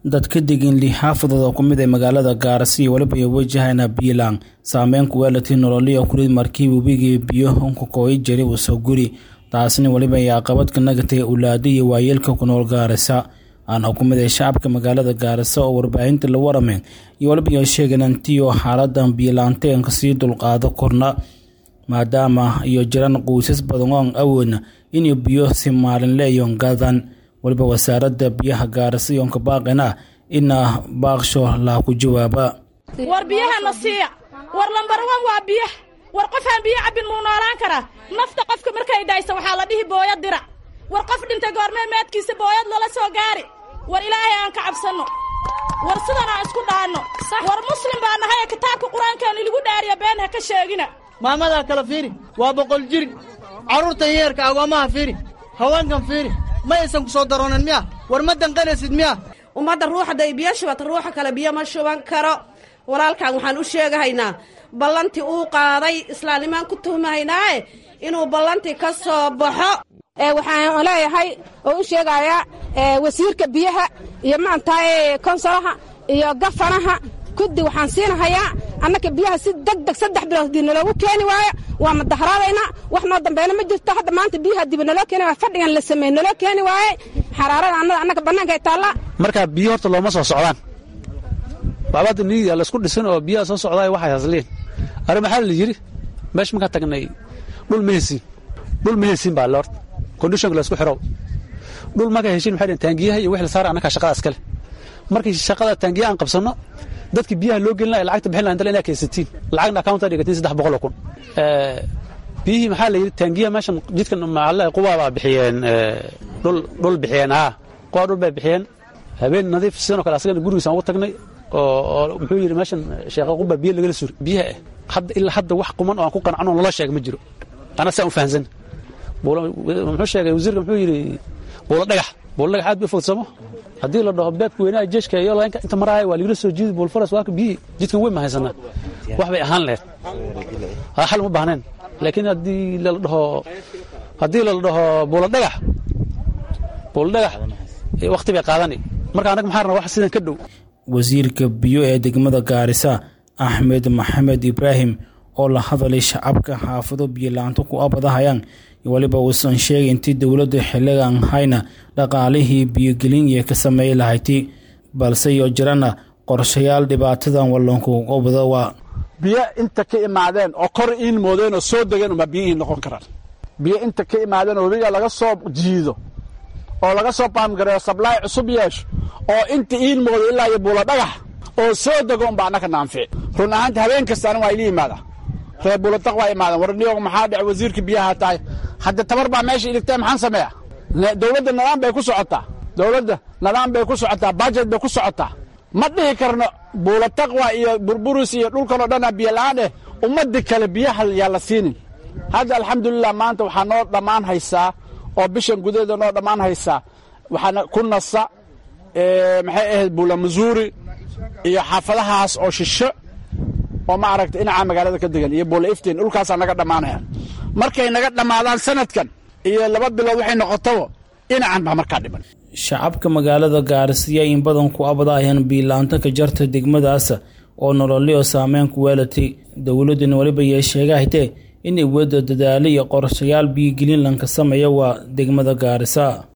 dadka degan xaafadooda ku mid ee magaalada Gaarsi waliba ay wajahayna biilaan saameyn ku weelati nololiyo kurid markii webiga biyo ku kooy jiray soo guri taasina waliba ay caqabad ka nagatay awlaadi iyo waayeelka ku nool Gaarisa aan xukuumadda shacabka magaalada Gaarisa oo warbaahinta la warameen iyo waliba ay sheegeen intii xaaladan biilaanteen ka sii dulqaado korna maadaama iyo jiraan qoysas badan oo awoodna in biyo si maalinle iyo gadan waliba wasaaradda biyaha Gaarisa iyo ka baaqina in baaqsho la ku jawaaba war biyaha nasiya war lambar 1 waa biyaha war qof aan biyo cabin muu noolaan kara nafta qofka markay dhayso waxa la dhihi booyad dirac war qof dhintay goormee meedkiisa booyad lala soo gaari war ilaahay aan ka cabsano war sidana isku dhaano war muslim baa nahay kitaabka quraanka lagu dhaariyo been ha ka sheegina maamada kala fiiri waa 100 jir carruurta yeerka agoomaha fiiri haweenkan fiiri ma aysan ku soo daroonan miya war ma danqanaysid miya umada ruuxda biyo shubata ruuxa kale biyo ma shuban karo walaalkan waxaan u sheegahaynaa ballanti uu qaaday islaanimaan ku tuhmahaynaa inuu ballanti ka soo baxo waxaan leeyahay oo u sheegaya wasiirka biyaha iyo maanta konsolaha iyo gafanaha kudi waxaan siinahayaa annaka biyaha si degdeg 3 bilood dib loogu keeni waayo waa madaharaadayna wax noo dambeeyna ma jirto hadda maanta biyaha dib loo keeni waa fadhigan la sameeyay loo keeni waayo xaraarada annaka banaanka ay taala marka biyo horta looma soo socdaan baabada niida la isku dhisan oo biyaha soo socday waxay hasleen arrin maxaa la yiri meesh ma ka tagnay dhul meesin baa lord condition la isku xiro dhul ma ka heshin maxay taangiyaha iyo wix la saar annaka shaqada iskale markii shaqada taangiya aan qabsano dadka biyaha loo gelin lacagta bixin lahayn inay kaysatiin lacagna account dhigatin 300 kun bihi maxaa la yiri taangiya meeshan jidkan macalla qubaaba bixiyeen dhul bixiyeen qoor dhul bay bixiyeen habeen nadiif sidoo kale asagana gurigiisa ugu tagnay oo muxuu yiri meeshan sheeqa quba biyo laga soo biyaha hadda ilaa hadda wax quman oo aan ku qancano la sheeg ma jiro ana saan u fahansan muxuu sheegay wasiirka muxuu yiri boolo dhagax aad u fogsamo hadii la dhaho beedku weynaa jeeshka iyo leenka inta maraay waa laga soo jiid bool faras waa ka biyo jidkan way ma haysana wax bay ahaan leed hal ma baahneen laakiin hadii la dhaho boolo dhagax waqti bay qaadanay marka anaga maxaa rabnaa wax sidan ka dhow wasiirka biyo ee degmada Gaarisa Ahmed Maxamed Ibrahim oo la hadalay shacabka xaafado biyo laanta ku abadahayaan waliba uu san sheegay intii dawladda xilligan hayna dhaqaalihii biyo gelin iyo ka sameeyay lahayti balse iyo jirana qorshayaal dhibaatadan walloonku qobada waa biyo inta ka imaadeen oo kor in moodeen oo soo degeen uma biyo noqon karaan biyo inta ka imaadeen oo biyo laga soo jiido oo laga soo paam gareeyo supply cusub yeesh oo inta in moodo ilaa iyo buula dhagax oo soo degoon baa anaka naanfi run ahaantii habeen kasta waa ilaa imaada reer buula taqwa imaadan warniyo maxaa dhacay wasiirka biyaha tahay hadda tabar baa meesha ilagtay maxaan sameeyaa dawladda nidaam bay ku socotaa budget bay ku socotaa ma dhihi karno buula taqwa iyo burburus iyo dhulkan oo dhan biyo la'aan ummadda kale biyaha yaa la siinin hadda alxamdulillah maanta waxaa noo dhammaan haysaa oo bishan gudaheeda noo dhammaan haysaa waxaana ku nasa maxay ahayd buula Missouri iyo xaafadahaas oo shisho oo ma aragtay inaca magaalada ka degan iyo bool iftiin dhulkaas naga dhamaanaya markay naga dhamaadaan sanadkan iyo 2 bilood waxay noqoto inacan ba marka dhiman shacabka magaalada Gaarsiya in badan ku abadaayeen biilaanta ka jarta degmadaas oo nololiyo saameyn ku weelati dawladdu waliba ay sheegaytay in ay wada dadaaliyo qorshayaal biyo gelin lanka sameeyo waa degmada Gaarisa